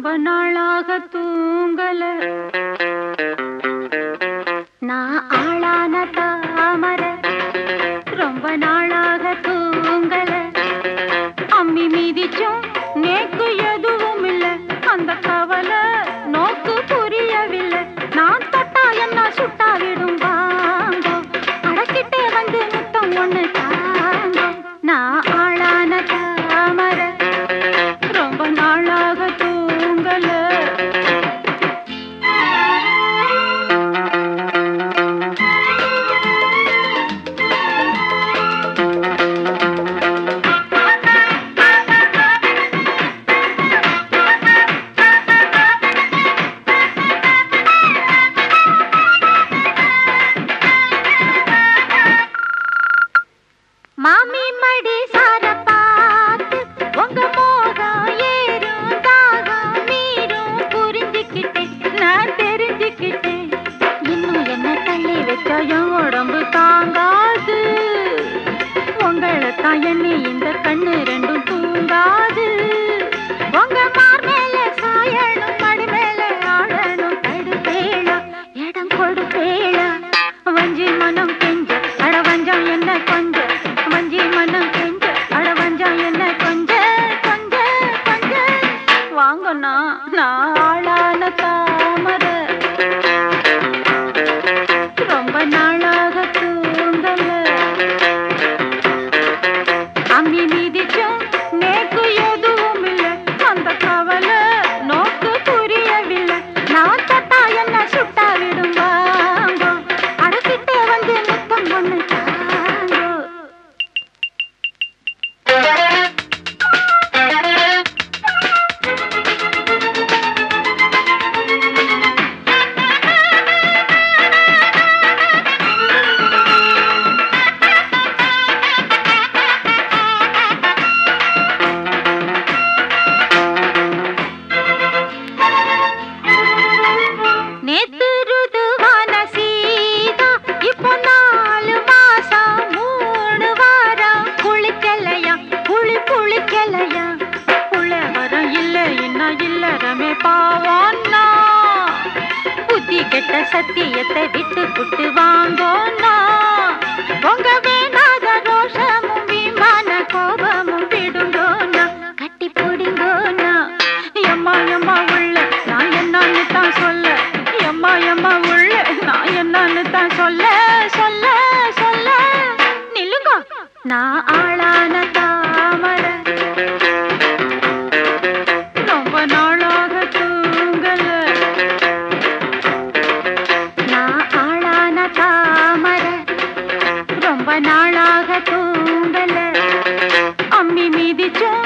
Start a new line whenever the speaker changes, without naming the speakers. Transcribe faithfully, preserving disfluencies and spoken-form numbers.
ரொம்ப நாளாக தூங்கல நான் ஆளான தாமரை ரொம்ப நாளாக தூங்கல அம்மி மீதிச்சும் நேக்கு எதுவும் இல்லை அந்த கவலை நோக்கு புரியவில்லை நான் தொட்டா என்ன சுட்டா விடும் வாங்கோ அடக்கிட்டே வந்து முத்தம் ஒண்ணு தாங்கோ நான் ஆளான தாமரை ரொம்ப நாளாக தூங்கல மாமி மடி சார பார்த்து உங்க மோகம் ஏறும் தாகம் மீறும் புரிஞ்சுக்கிட்டேன் நான் தெரிஞ்சுக்கிட்டேன் இன்னும் என்ன தள்ளி வச்சா என் உடம்பு தாங்காது உங்களை தான் என்ன இந்த கண்ணு ரெண்டும் தூங்காது உங்க மார் மேல சாயணும் மடி மேல ஆழணும் தடுப்பேளா இடம் கொடுப்பேளா வஞ்சி மனம் கெஞ்ச அட வஞ்சம் என்ன கொஞ்ச வஞ்சி மனம் கெஞ்ச அட வஞ்சம் என்ன கொஞ்ச கொஞ்ச கொஞ்ச வாங்கண்ணா நான் ஆளான தாமரை ரொம்ப நாளாக தூங்கல அம்மி மீதிச்சும் நேக்கு எதுவும் இல்லை அந்த கவலை நோக்கு புரியவில்லை நான் தொட்டா என்ன சுட்டா விடும் வாங்கோ அடக்கிட்டே வந்து முத்தம் ஒண்ணு தாங்கோ நேத்து ருதுவான சீதா இப்போ நாலு மாசம் மூணு வாரம் குளிக்கலையா குளி குளிக்கலையா புலவரம் இல்ல என்ன இல்லறமே பாவோன்னா புத்தி கெட்ட சத்தியத்தை விட்டு புட்டு வாங்கோன்னா உங்க வேணாத ரோஷமும் விமான கோபமும் விடுங்கோன்னா கட்டி பிடிங்கோன்னா எம்மா எம்மா உள்ள நான் என்னன்னு தான் சொல்ல எம்மா எம்மா உள்ள நான் என்னன்னு தான் சொல்ல சொல்ல சொல்ல நில்லுங்க நான் ஆளான தாமரை ரொம்ப நாளாக தூங்கல நான் ஆளான தாமரை ரொம்ப நாளாக தூங்கல அம்மி மீதிச்சும்